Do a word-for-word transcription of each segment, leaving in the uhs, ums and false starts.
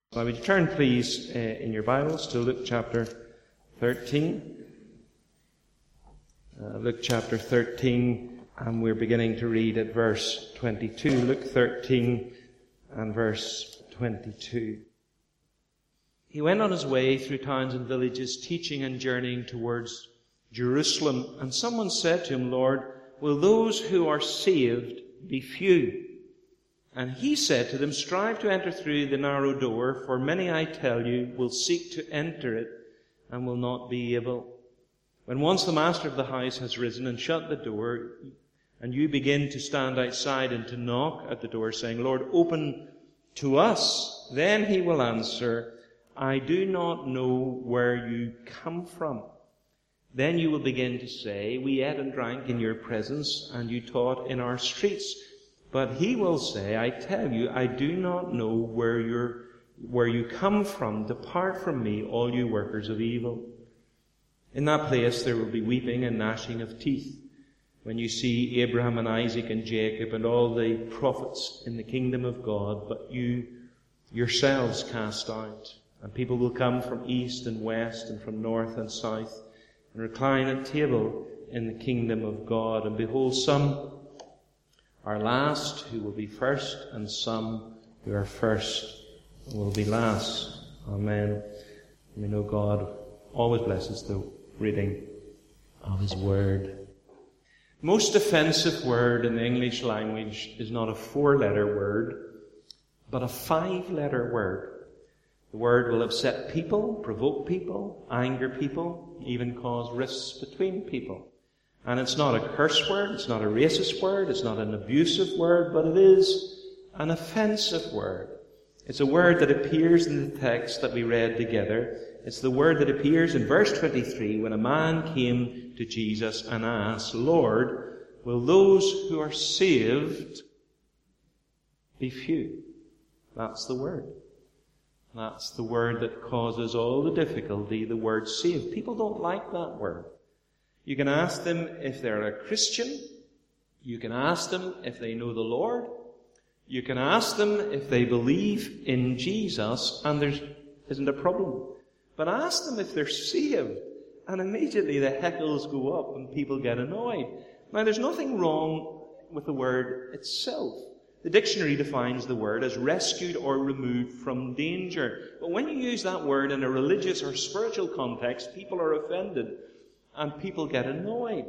Now, would you turn, please, uh, in your Bibles to Luke chapter thirteen. Uh, Luke chapter thirteen, and we're beginning to read at verse twenty-two. Luke thirteen and verse twenty-two. He went on his way through towns and villages, teaching and journeying towards Jerusalem. And someone said to him, "Lord, will those who are saved be few?" And he said to them, "Strive to enter through the narrow door, for many, I tell you, will seek to enter it and will not be able. When once the master of the house has risen and shut the door, and you begin to stand outside and to knock at the door, saying, 'Lord, open to us,' then he will answer, 'I do not know where you come from.' Then you will begin to say, 'We ate and drank in your presence, and you taught in our streets.' But he will say, 'I tell you, I do not know where you're, where you come from. Depart from me, all you workers of evil.' In that place there will be weeping and gnashing of teeth, when you see Abraham and Isaac and Jacob and all the prophets in the kingdom of God, but you yourselves cast out. And people will come from east and west and from north and south, and recline at table in the kingdom of God. And behold, some are last who will be first, and some who are first will be last." Amen. We know God always blesses the reading of His Word. Most offensive word in the English language is not a four-letter word, but a five-letter word. The word will upset people, provoke people, anger people, even cause rifts between people. And it's not a curse word, it's not a racist word, it's not an abusive word, but it is an offensive word. It's a word that appears in the text that we read together. It's the word that appears in verse twenty-three when a man came to Jesus and asked, "Lord, will those who are saved be few?" That's the word. That's the word that causes all the difficulty, the word saved. People don't like that word. You can ask them if they're a Christian. You can ask them if they know the Lord. You can ask them if they believe in Jesus, and there isn't a problem. But ask them if they're saved, and immediately the heckles go up and people get annoyed. Now, there's nothing wrong with the word itself. The dictionary defines the word as rescued or removed from danger. But when you use that word in a religious or spiritual context, people are offended. And people get annoyed.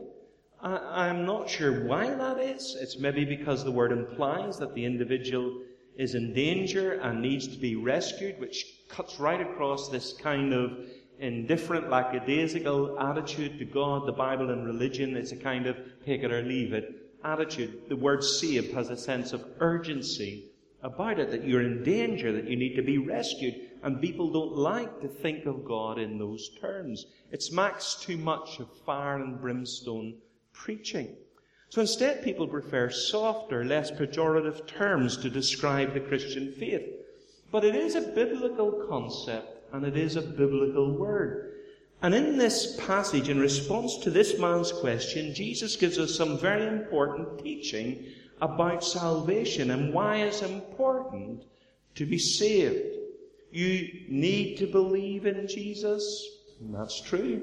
I, I'm not sure why that is. It's maybe because the word implies that the individual is in danger and needs to be rescued, which cuts right across this kind of indifferent, lackadaisical attitude to God, the Bible, and religion. It's a kind of take it or leave it attitude. The word saved has a sense of urgency about it, that you're in danger, that you need to be rescued. And people don't like to think of God in those terms. It smacks too much of fire and brimstone preaching. So instead, people prefer softer, less pejorative terms to describe the Christian faith. But it is a biblical concept, and it is a biblical word. And in this passage, in response to this man's question, Jesus gives us some very important teaching about salvation and why it's important to be saved. You need to believe in Jesus. And that's true.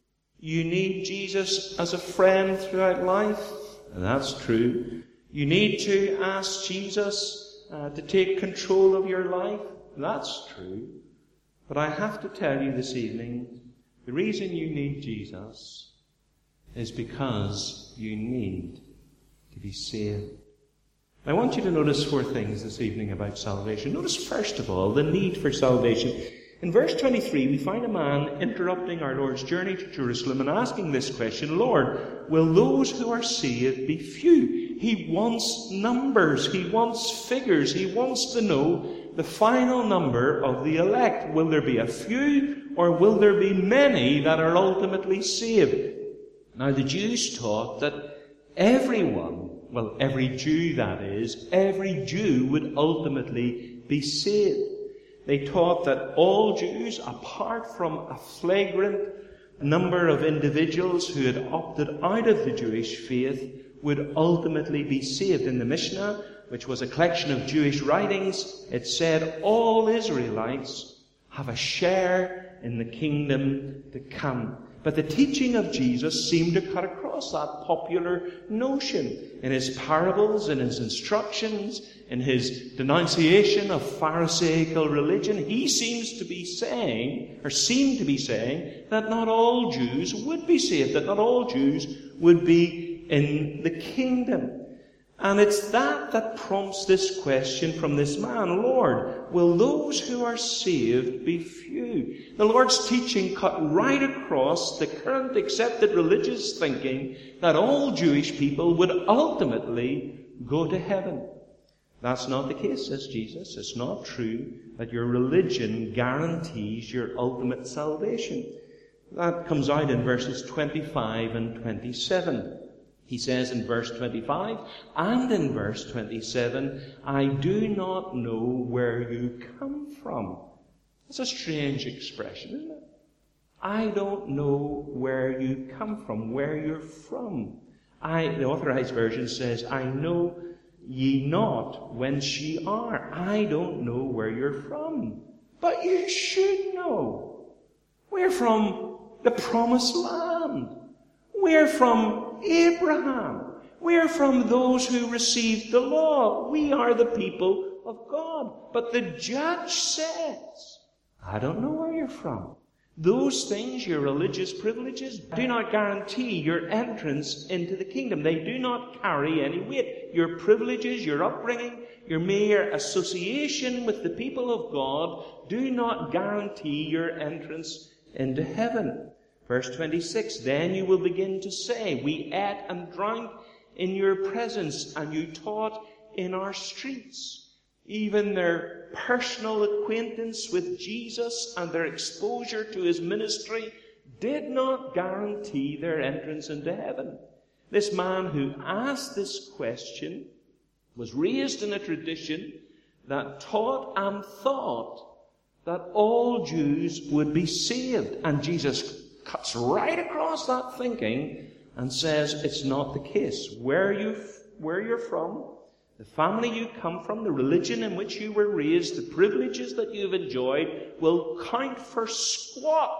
You need Jesus as a friend throughout life. And that's true. You need to ask Jesus uh, to take control of your life. That's true. But I have to tell you this evening, the reason you need Jesus is because you need to be saved. I want you to notice four things this evening about salvation. Notice, first of all, the need for salvation. In verse twenty-three, we find a man interrupting our Lord's journey to Jerusalem and asking this question, "Lord, will those who are saved be few?" He wants numbers. He wants figures. He wants to know the final number of the elect. Will there be a few, or will there be many that are ultimately saved? Now, the Jews taught that everyone, well, every Jew, that is, every Jew would ultimately be saved. They taught that all Jews, apart from a flagrant number of individuals who had opted out of the Jewish faith, would ultimately be saved. In the Mishnah, which was a collection of Jewish writings, it said all Israelites have a share in the kingdom to come. But the teaching of Jesus seemed to cut across that popular notion. In his parables, in his instructions, in his denunciation of Pharisaical religion, he seems to be saying, or seemed to be saying, that not all Jews would be saved, that not all Jews would be in the kingdom. And it's that that prompts this question from this man, Lord, will those who are saved be few? The Lord's teaching cut right across the current accepted religious thinking that all Jewish people would ultimately go to heaven. That's not the case, says Jesus. It's not true that your religion guarantees your ultimate salvation. That comes out in verses twenty-five and twenty-seven. He says in verse twenty-five and in verse twenty-seven, I do not know where you come from. That's a strange expression, isn't it? I don't know where you come from, where you're from. I, the Authorized Version says, I know ye not whence ye are. I don't know where you're from. But you should know. We're from the Promised Land. We're from Abraham. We're from those who received the law. We are the people of God. But the judge says, I don't know where you're from. Those things, your religious privileges, do not guarantee your entrance into the kingdom. They do not carry any weight. Your privileges, your upbringing, your mere association with the people of God do not guarantee your entrance into heaven. Verse twenty-six, then you will begin to say, we ate and drank in your presence, and you taught in our streets. Even their personal acquaintance with Jesus and their exposure to his ministry did not guarantee their entrance into heaven. This man who asked this question was raised in a tradition that taught and thought that all Jews would be saved. And Jesus cuts right across that thinking and says it's not the case. Where you where you're from, the family you come from, the religion in which you were raised, the privileges that you've enjoyed will count for squat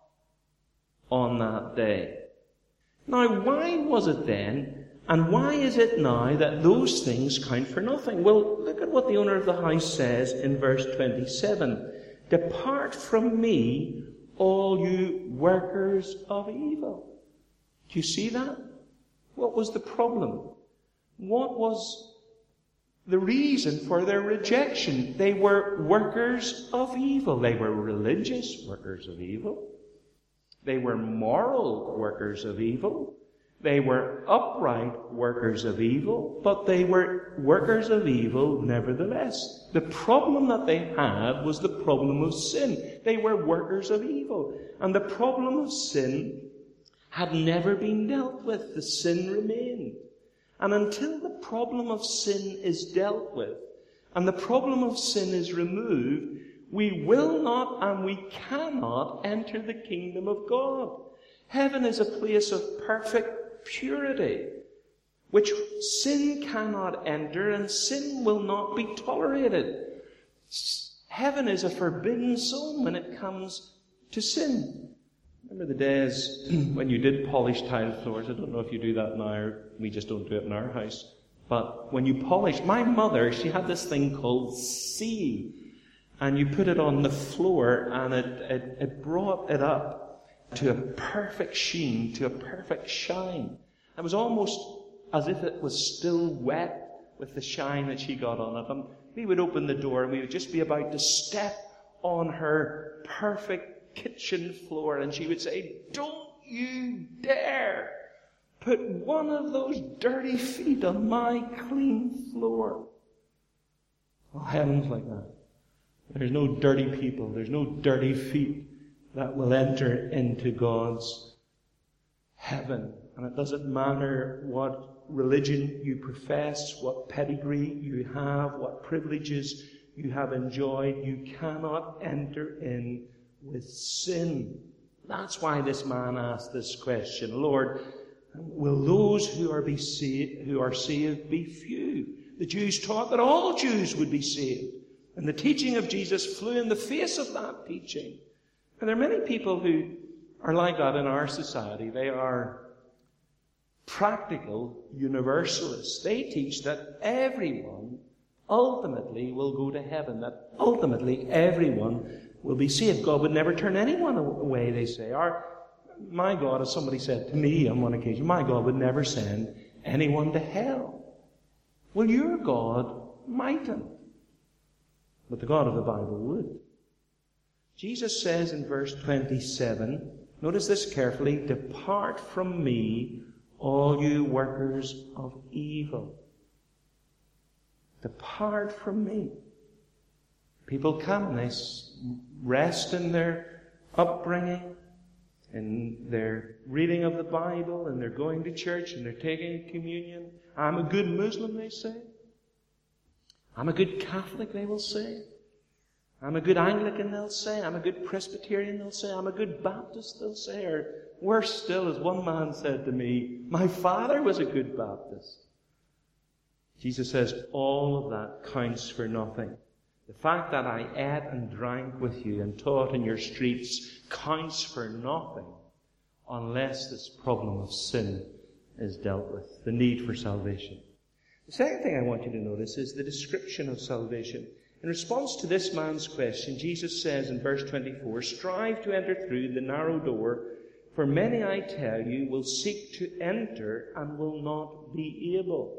on that day. Now, why was it then, and why is it now that those things count for nothing? Well, look at what the owner of the house says in verse twenty-seven. Depart from me, all you workers of evil. Do you see that? What was the problem? What was the reason for their rejection? They were workers of evil. They were religious workers of evil. They were moral workers of evil. They were upright workers of evil, but they were workers of evil nevertheless. The problem that they had was the problem of sin. They were workers of evil. And the problem of sin had never been dealt with. The sin remained. And until the problem of sin is dealt with, and the problem of sin is removed, we will not and we cannot enter the kingdom of God. Heaven is a place of perfect purity, which sin cannot enter and sin will not be tolerated. Heaven is a forbidden zone when it comes to sin. Remember the days when you did polish tile floors? I don't know if you do that now. We just don't do it in our house. But when you polish, my mother, she had this thing called seal. And you put it on the floor and it, it, it brought it up to a perfect sheen, to a perfect shine. It was almost as if it was still wet with the shine that she got on it. And we would open the door and we would just be about to step on her perfect kitchen floor, and she would say, don't you dare put one of those dirty feet on my clean floor. Well, heaven's like that. There's no dirty people. There's no dirty feet that will enter into God's heaven. And it doesn't matter what religion you profess, what pedigree you have, what privileges you have enjoyed. You cannot enter in with sin. That's why this man asked this question. Lord, will those who are, be saved, who are saved be few? The Jews taught that all Jews would be saved. And the teaching of Jesus flew in the face of that teaching. And there are many people who are like that in our society. They are practical universalists. They teach that everyone ultimately will go to heaven, that ultimately everyone will be saved. God would never turn anyone away, they say. Our, my God, as somebody said to me on one occasion, my God would never send anyone to hell. Well, your God mightn't, but the God of the Bible would. Jesus says in verse twenty-seven, notice this carefully, "Depart from me, all you workers of evil." Depart from me. People come, they rest in their upbringing, in their reading of the Bible, and they're going to church, and they're taking communion. I'm a good Muslim, they say. I'm a good Catholic, they will say. I'm a good Anglican, they'll say. I'm a good Presbyterian, they'll say. I'm a good Baptist, they'll say. Or worse still, as one man said to me, my father was a good Baptist. Jesus says, all of that counts for nothing. The fact that I ate and drank with you and taught in your streets counts for nothing unless this problem of sin is dealt with, the need for salvation. The second thing I want you to notice is the description of salvation. In response to this man's question, Jesus says in verse twenty-four, "Strive to enter through the narrow door, for many, I tell you, will seek to enter and will not be able."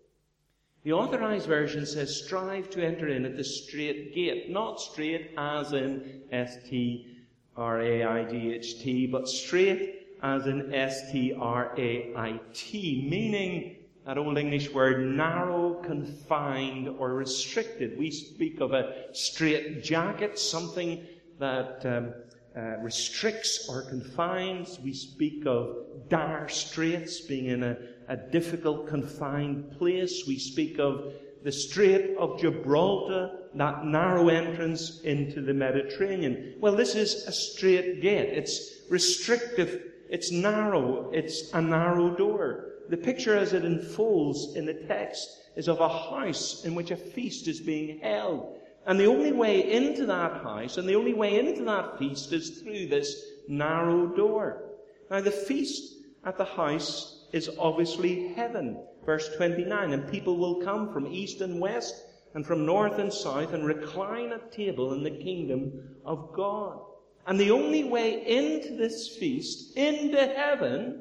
The Authorized Version says, "Strive to enter in at the straight gate." Not straight as in S T R A I G H T, but straight as in S T R A I T, meaning that old English word, narrow, confined, or restricted. We speak of a straight jacket, something that um, uh, restricts or confines. We speak of dire straits, being in a, a difficult, confined place. We speak of the Strait of Gibraltar, that narrow entrance into the Mediterranean. Well, this is a straight gate. It's restrictive. It's narrow. It's a narrow door. The picture as it unfolds in the text is of a house in which a feast is being held. And the only way into that house and the only way into that feast is through this narrow door. Now, the feast at the house is obviously heaven. Verse twenty-nine, "And people will come from east and west and from north and south and recline at table in the kingdom of God." And the only way into this feast, into heaven,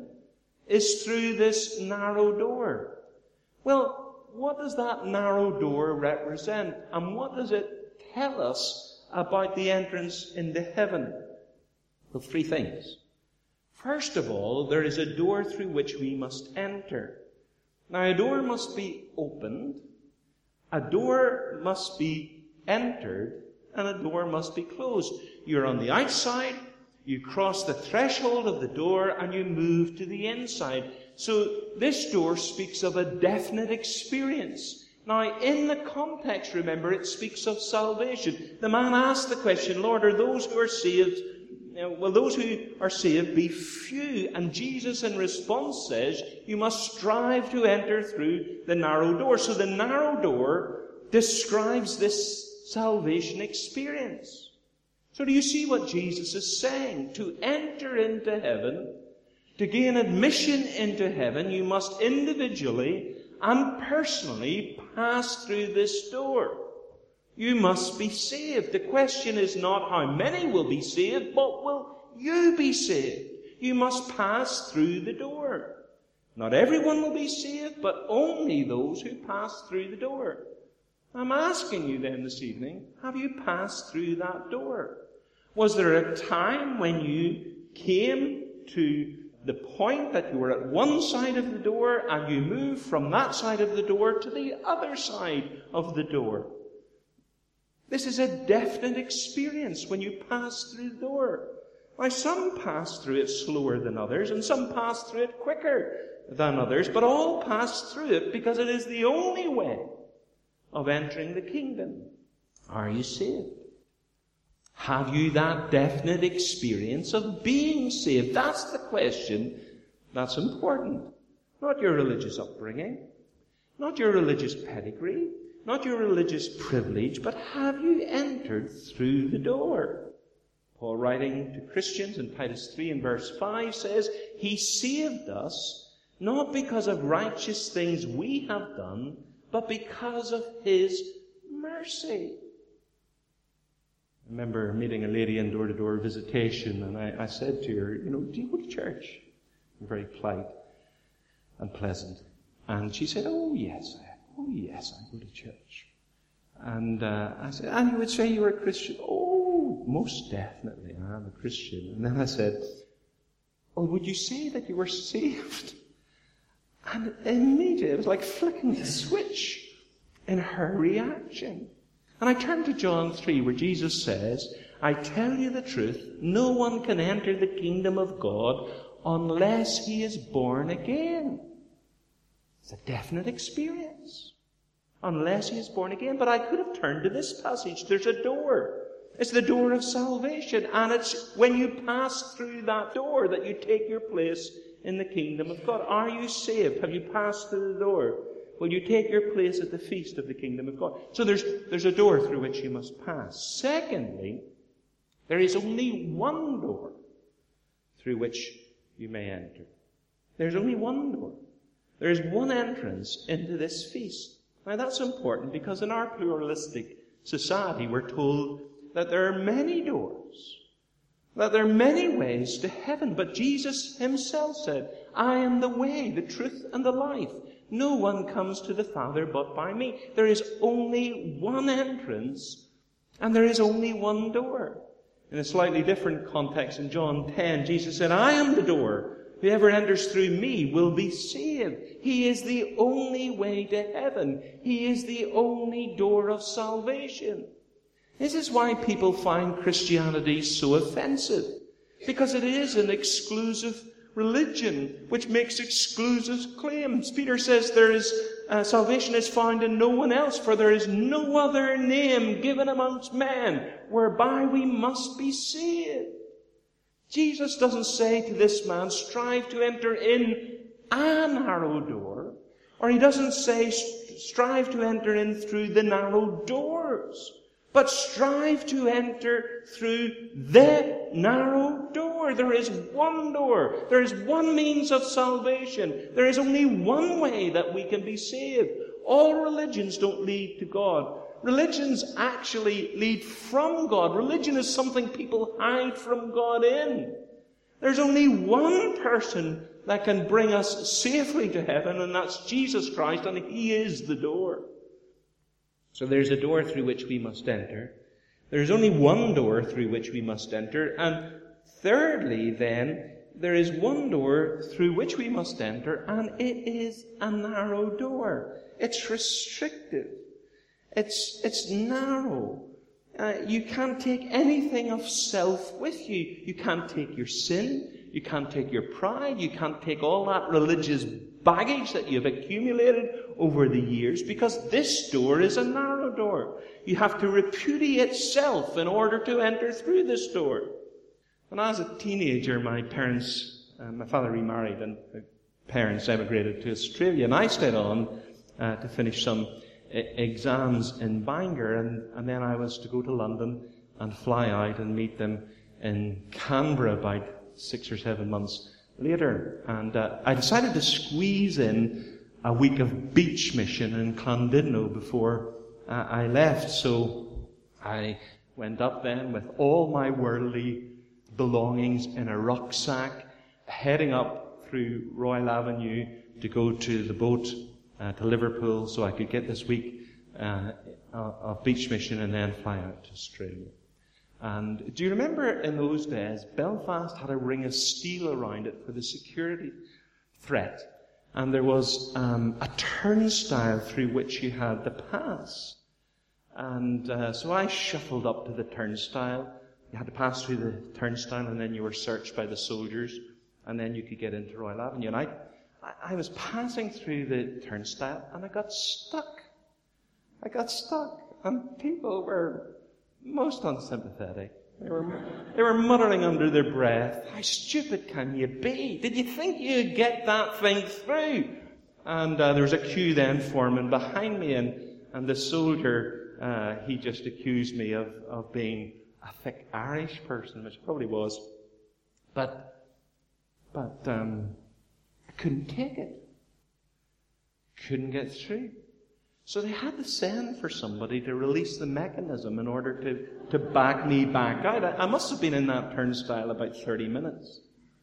is through this narrow door. Well, what does that narrow door represent? And what does it tell us about the entrance into heaven? Well, three things. First of all, there is a door through which we must enter. Now, a door must be opened, a door must be entered, and a door must be closed. You're on the outside, you cross the threshold of the door, and you move to the inside. So this door speaks of a definite experience. Now, in the context, remember, it speaks of salvation. The man asked the question, "Lord, are those who are saved, will those who are saved be few?" And Jesus in response says, you must strive to enter through the narrow door. So the narrow door describes this salvation experience. So do you see what Jesus is saying? To enter into heaven, to gain admission into heaven, you must individually and personally pass through this door. You must be saved. The question is not how many will be saved, but will you be saved? You must pass through the door. Not everyone will be saved, but only those who pass through the door. I'm asking you then this evening, have you passed through that door? Was there a time when you came to the point that you were at one side of the door and you moved from that side of the door to the other side of the door? This is a definite experience when you pass through the door. Now, some pass through it slower than others, and some pass through it quicker than others, but all pass through it because it is the only way of entering the kingdom. Are you saved? Have you that definite experience of being saved? That's the question that's important, not your religious upbringing. Not your religious pedigree, not your religious privilege, but have you entered through the door? Paul, writing to Christians in Titus three and verse five, says, He saved us not because of righteous things we have done, but because of His mercy. I remember meeting a lady in door-to-door visitation, and I, I said to her, you know, do you go to church? I'm very polite and pleasant. And she said, oh yes, I, oh yes, I go to church. And uh, I said, and you would say you were a Christian? Oh, most definitely, I am a Christian. And then I said, well, would you say that you were saved? And immediately, it was like flicking the switch in her reaction. And I turned to John three, where Jesus says, I tell you the truth, no one can enter the kingdom of God unless he is born again. It's a definite experience. Unless he is born again. But I could have turned to this passage. There's a door. It's the door of salvation. And it's when you pass through that door that you take your place in the kingdom of God. Are you saved? Have you passed through the door? Will you take your place at the feast of the kingdom of God? So there's, there's a door through which you must pass. Secondly, there is only one door through which you may enter. There's only one door. There is one entrance into this feast. Now that's important because in our pluralistic society we're told that there are many doors, that there are many ways to heaven. But Jesus himself said, I am the way, the truth, and the life. No one comes to the Father but by me. There is only one entrance, and there is only one door. In a slightly different context, in John ten, Jesus said, I am the door. Whoever enters through me will be saved. He is the only way to heaven. He is the only door of salvation. This is why people find Christianity so offensive. Because it is an exclusive religion which makes exclusive claims. Peter says there is uh, salvation is found in no one else, for there is no other name given amongst men whereby we must be saved. Jesus doesn't say to this man, strive to enter in a narrow door, or he doesn't say strive to enter in through the narrow doors, but strive to enter through the narrow door. There is one door. There is one means of salvation. There is only one way that we can be saved. All religions don't lead to God. Religions actually lead from God. Religion is something people hide from God in. There's only one person that can bring us safely to heaven, and that's Jesus Christ, and he is the door. So there's a door through which we must enter. There's only one door through which we must enter. And thirdly, then, there is one door through which we must enter, and it is a narrow door. It's restrictive. It's, it's narrow. Uh, you can't take anything of self with you. You can't take your sin. You can't take your pride. You can't take all that religious baggage that you've accumulated over the years, because this door is a narrow door. You have to repudiate self in order to enter through this door. When I was a teenager, my parents, uh, my father remarried, and my parents emigrated to Australia, and I stayed on uh, to finish some exams in Bangor, and, and then I was to go to London and fly out and meet them in Canberra about six or seven months later. And uh, I decided to squeeze in a week of beach mission in Clondidno before uh, I left. So I went up then with all my worldly belongings in a rucksack, heading up through Royal Avenue to go to the boat Uh, to Liverpool, so I could get this week uh, of beach mission and then fly out to Australia. And do you remember in those days, Belfast had a ring of steel around it for the security threat, and there was um, a turnstile through which you had to pass. And uh, so I shuffled up to the turnstile. You had to pass through the turnstile, and then you were searched by the soldiers, and then you could get into Royal Avenue. And I I was passing through the turnstile and I got stuck. I got stuck, and people were most unsympathetic. They were, they were muttering under their breath, how stupid can you be? Did you think you'd get that thing through? And uh, there was a queue then forming behind me, and, and the soldier, uh, he just accused me of, of being a thick Irish person, which probably was. But, but um, I couldn't take it. Couldn't get through. So they had to send for somebody to release the mechanism in order to, to back me back out. I, I must have been in that turnstile about thirty minutes.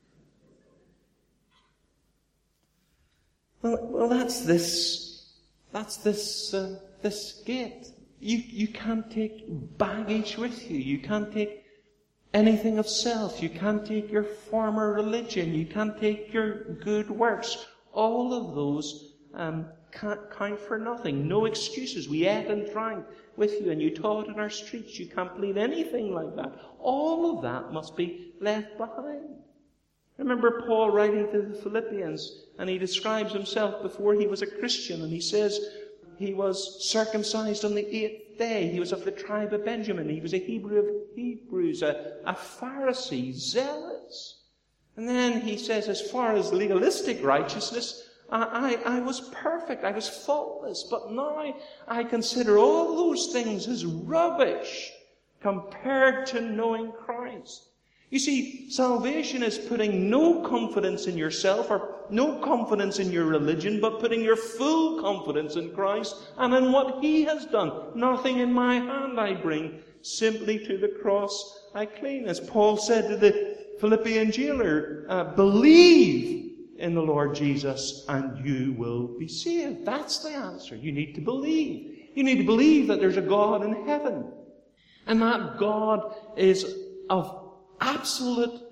Well, well, that's this, that's this, uh, this gate. You, you can't take baggage with you. You can't take anything of self. You can't take your former religion. You can't take your good works. All of those, um, can't count for nothing. No excuses. We ate and drank with you and you taught in our streets. You can't believe anything like that. All of that must be left behind. Remember Paul writing to the Philippians, and he describes himself before he was a Christian, and he says he was circumcised on the eighth day. He was of the tribe of Benjamin. He was a Hebrew of Hebrews, a, a Pharisee, zealous. And then he says, as far as legalistic righteousness, I, I, I was perfect. I was faultless. But now I consider all those things as rubbish compared to knowing Christ. You see, salvation is putting no confidence in yourself or no confidence in your religion, but putting your full confidence in Christ and in what He has done. Nothing in my hand I bring, simply to the cross I cling. As Paul said to the Philippian jailer, uh, believe in the Lord Jesus and you will be saved. That's the answer. You need to believe. You need to believe that there's a God in heaven. And that God is of absolute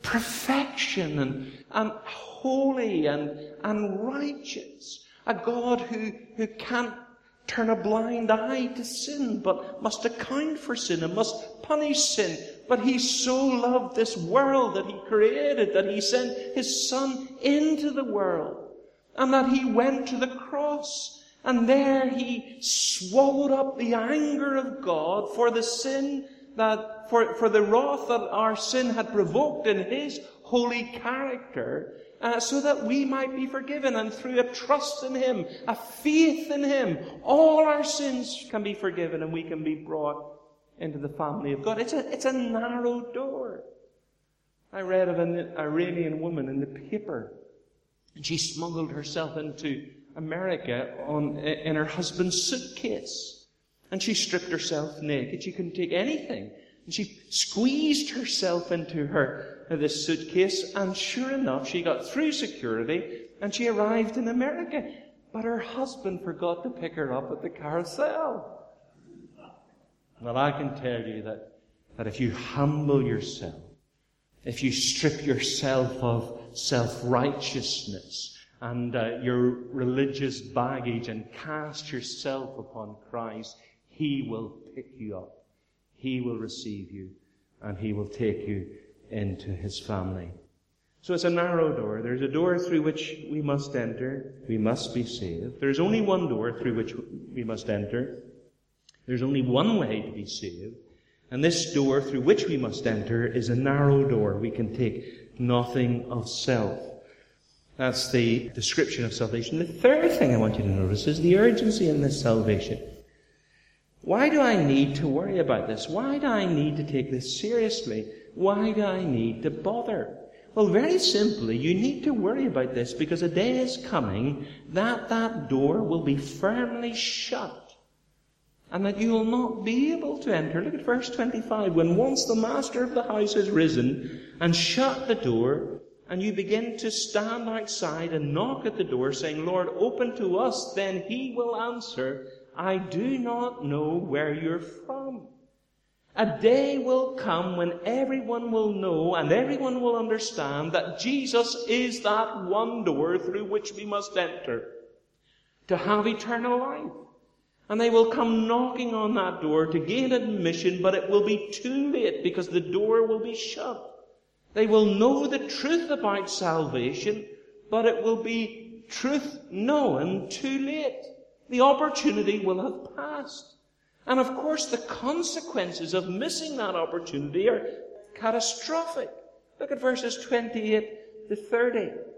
perfection and, and holy and, and righteous. A God who, who can't turn a blind eye to sin, but must account for sin and must punish sin. But He so loved this world that He created, that He sent His Son into the world, and that He went to the cross, and there He swallowed up the anger of God for the sin that, for, for the wrath that our sin had provoked in His holy character, uh, so that we might be forgiven. And through a trust in Him, a faith in Him, all our sins can be forgiven and we can be brought into the family of God. It's a, it's a narrow door. I read of an Iranian woman in the paper, and she smuggled herself into America on, in her husband's suitcase. And she stripped herself naked. She couldn't take anything. And she squeezed herself into her uh, this suitcase, and sure enough, she got through security, and she arrived in America. But her husband forgot to pick her up at the carousel. Well, I can tell you that, that if you humble yourself, if you strip yourself of self-righteousness and uh, your religious baggage and cast yourself upon Christ, He will pick you up. He will receive you, and He will take you into His family. So it's a narrow door. There's a door through which we must enter. We must be saved. There's only one door through which we must enter. There's only one way to be saved. And this door through which we must enter is a narrow door. We can take nothing of self. That's the description of salvation. The third thing I want you to notice is the urgency in this salvation. Why do I need to worry about this? Why do I need to take this seriously? Why do I need to bother? Well, very simply, you need to worry about this because a day is coming that that door will be firmly shut and that you will not be able to enter. Look at verse twenty-five. When once the master of the house has risen and shut the door, and you begin to stand outside and knock at the door, saying, Lord, open to us, then He will answer, I do not know where you're from. A day will come when everyone will know and everyone will understand that Jesus is that one door through which we must enter to have eternal life. And they will come knocking on that door to gain admission, but it will be too late because the door will be shut. They will know the truth about salvation, but it will be truth known too late. The opportunity will have passed. And of course, the consequences of missing that opportunity are catastrophic. Look at verses twenty-eight to thirty.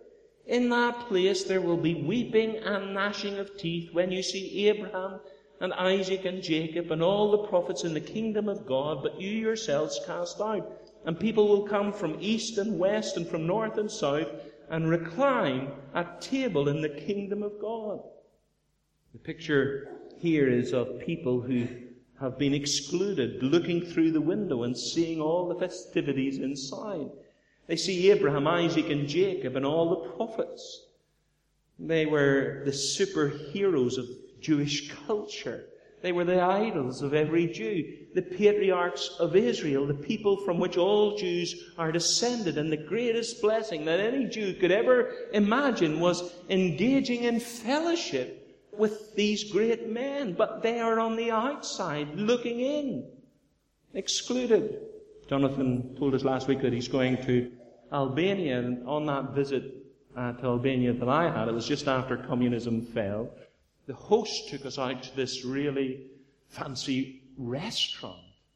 In that place there will be weeping and gnashing of teeth when you see Abraham and Isaac and Jacob and all the prophets in the kingdom of God, but you yourselves cast out. And people will come from east and west and from north and south and recline at table in the kingdom of God. The picture here is of people who have been excluded, looking through the window and seeing all the festivities inside. They see Abraham, Isaac, and Jacob and all the prophets. They were the superheroes of Jewish culture. They were the idols of every Jew, the patriarchs of Israel, the people from which all Jews are descended. And the greatest blessing that any Jew could ever imagine was engaging in fellowship with these great men. But they are on the outside, looking in, excluded. Jonathan told us last week that he's going to Albania, and on that visit uh, to Albania that I had, it was just after communism fell, the host took us out to this really fancy restaurant.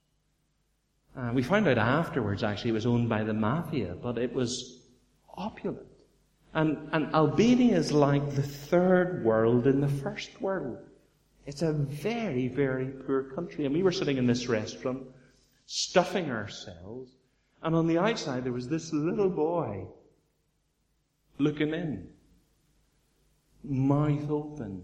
Uh, we found out afterwards, actually, it was owned by the mafia, but it was opulent. And, and Albania is like the third world in the first world. It's a very, very poor country. And we were sitting in this restaurant, stuffing ourselves, and on the outside there was this little boy looking in, mouth open,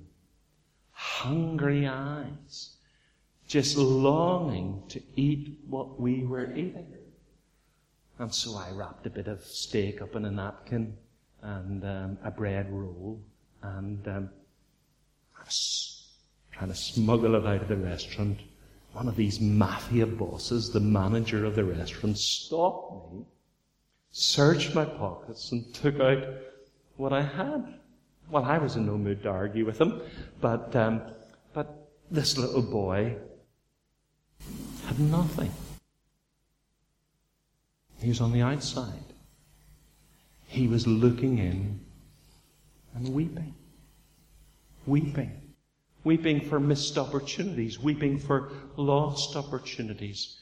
hungry eyes, just longing to eat what we were eating. And so I wrapped a bit of steak up in a napkin and um, a bread roll, and um, I was trying to smuggle it out of the restaurant. One of these mafia bosses, the manager of the restaurant, stopped me, searched my pockets, and took out what I had. Well, I was in no mood to argue with him, but um, but this little boy had nothing. He was on the outside. He was looking in and weeping. Weeping. Weeping for missed opportunities. Weeping for lost opportunities.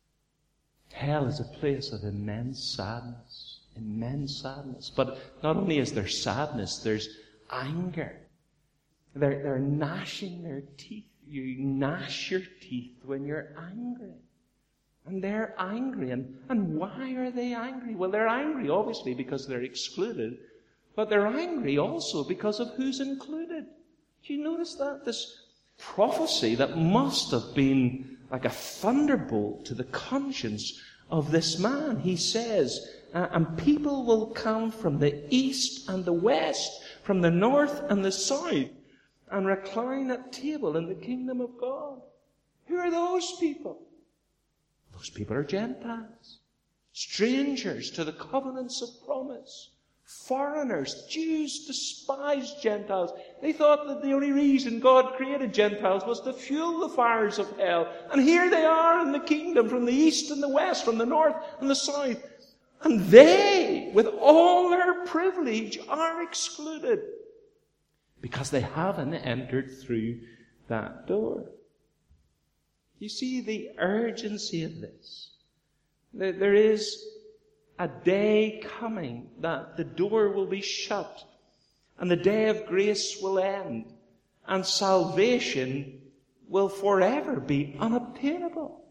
Hell is a place of immense sadness. Immense sadness. But not only is there sadness, there's anger. They're, they're gnashing their teeth. You gnash your teeth when you're angry. And they're angry. And, and why are they angry? Well, they're angry, obviously, because they're excluded. But they're angry also because of who's included. Do you notice that? This prophecy that must have been like a thunderbolt to the conscience of this man. He says, uh, and people will come from the east and the west, from the north and the south, and recline at table in the kingdom of God. Who are those people? Those people are Gentiles, strangers to the covenants of promise, foreigners. Jews despised Gentiles. They thought that the only reason God created Gentiles was to fuel the fires of hell. And here they are in the kingdom, from the east and the west, from the north and the south. And they, with all their privilege, are excluded because they haven't entered through that door. You see the urgency of this. There is a day coming that the door will be shut and the day of grace will end and salvation will forever be unobtainable.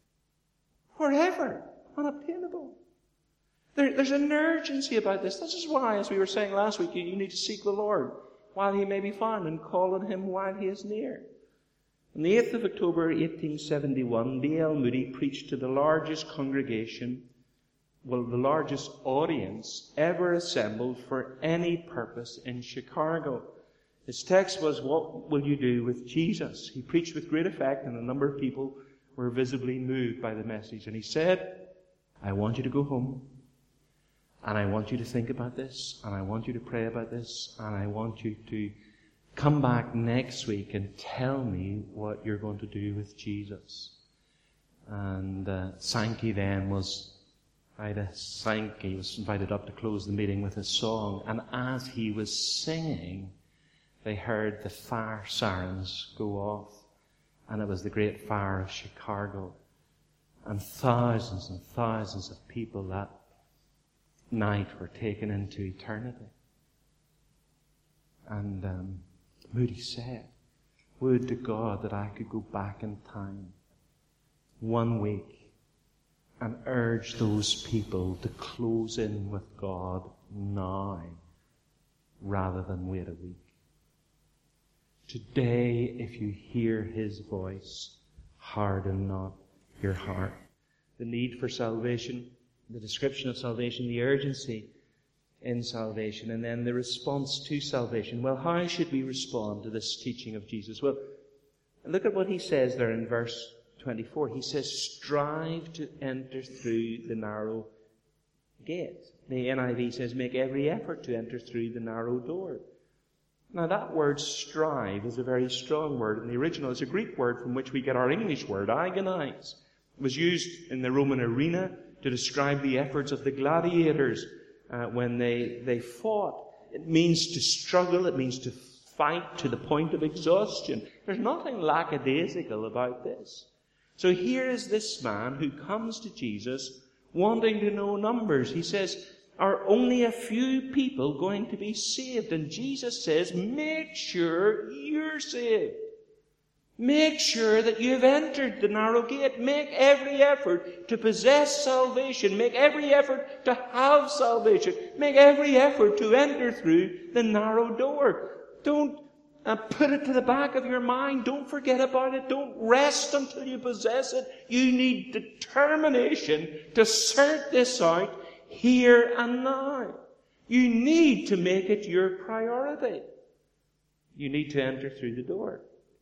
Forever unobtainable. There, there's an urgency about this. This is why, as we were saying last week, you, you need to seek the Lord while he may be found and call on him while he is near. On the eighth of October, eighteen seventy-one, D L Moody preached to the largest congregation, well, the largest audience ever assembled for any purpose in Chicago. His text was, "What will you do with Jesus?" He preached with great effect, and a number of people were visibly moved by the message. And he said, "I want you to go home, and I want you to think about this, and I want you to pray about this, and I want you to come back next week and tell me what you're going to do with Jesus." And uh, Sankey then was, Ida Sankey was invited up to close the meeting with a song. And as he was singing, they heard the fire sirens go off. And it was the great fire of Chicago. And thousands and thousands of people that night were taken into eternity. And um, Moody said, would to God that I could go back in time one week and urge those people to close in with God now rather than wait a week. Today, if you hear His voice, harden not your heart. The need for salvation, the description of salvation, the urgency in salvation, and then the response to salvation. Well, how should we respond to this teaching of Jesus? Well, look at what He says there in verse twenty-four. He says, strive to enter through the narrow gate. The N I V says, make every effort to enter through the narrow door. Now that word strive is a very strong word. In the original, it's a Greek word from which we get our English word, agonize. It was used in the Roman arena to describe the efforts of the gladiators uh, when they, they fought. It means to struggle. It means to fight to the point of exhaustion. There's nothing lackadaisical about this. So here is this man who comes to Jesus wanting to know numbers. He says, are only a few people going to be saved? And Jesus says, make sure you're saved. Make sure that you've entered the narrow gate. Make every effort to possess salvation. Make every effort to have salvation. Make every effort to enter through the narrow door. Don't uh, put it to the back of your mind. Don't forget about it. Don't rest until you possess it. You need determination to sort this out here and now. You need to make it your priority. You need to enter through the door.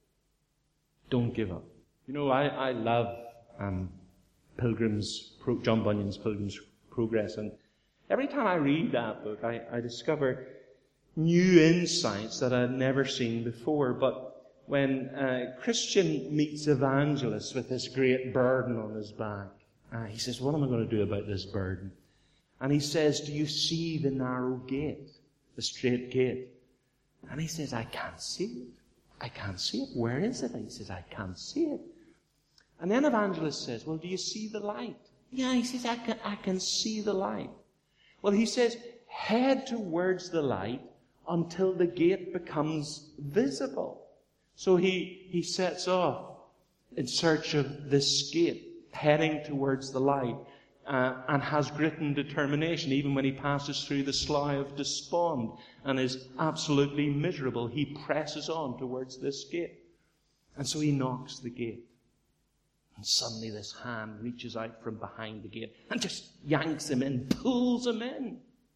Don't give up. You know, I, I love um, Pilgrim's, Pro, John Bunyan's Pilgrim's Progress, and every time I read that book, I, I discover new insights that I'd never seen before. But when uh, Christian meets Evangelist with this great burden on his back, uh, he says, what am I going to do about this burden? And he says, do you see the narrow gate, the straight gate? And he says, I can't see it. I can't see it. Where is it? And he says, I can't see it. And then Evangelist says, well, do you see the light? Yeah, he says, I can, I can see the light. Well, he says, head towards the light until the gate becomes visible. So he, he sets off in search of this gate, heading towards the light, uh, and has grit and determination. Even when he passes through the slough of despond and is absolutely miserable, he presses on towards this gate. And so he knocks the gate. And suddenly this hand reaches out from behind the gate and just yanks him in, pulls him in.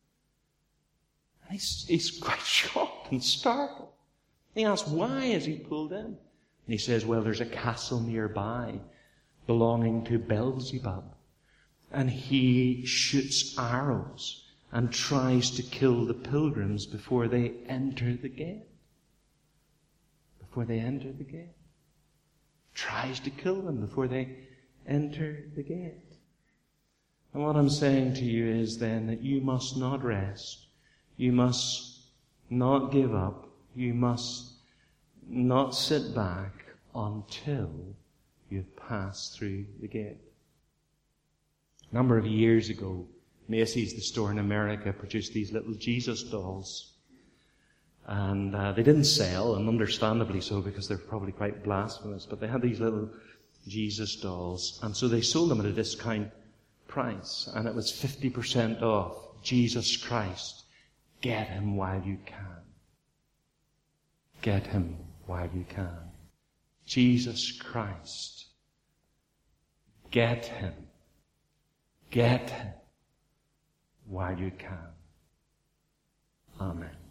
And he's, he's quite shocked and startled. He asks, why is he pulled in? And he says, well, there's a castle nearby belonging to Beelzebub. And he shoots arrows and tries to kill the pilgrims before they enter the gate. Before they enter the gate. Tries to kill them before they enter the gate. And what I'm saying to you is then that you must not rest. You must not give up. You must not sit back until you've passed through the gate. A number of years ago, Macy's, the store in America, produced these little Jesus dolls. And uh, they didn't sell, and understandably so, because they're probably quite blasphemous, but they had these little Jesus dolls. And so they sold them at a discount price, and it was fifty percent off. Jesus Christ, get him while you can. Get him while you can. Jesus Christ, get him. Get him while you can. Amen.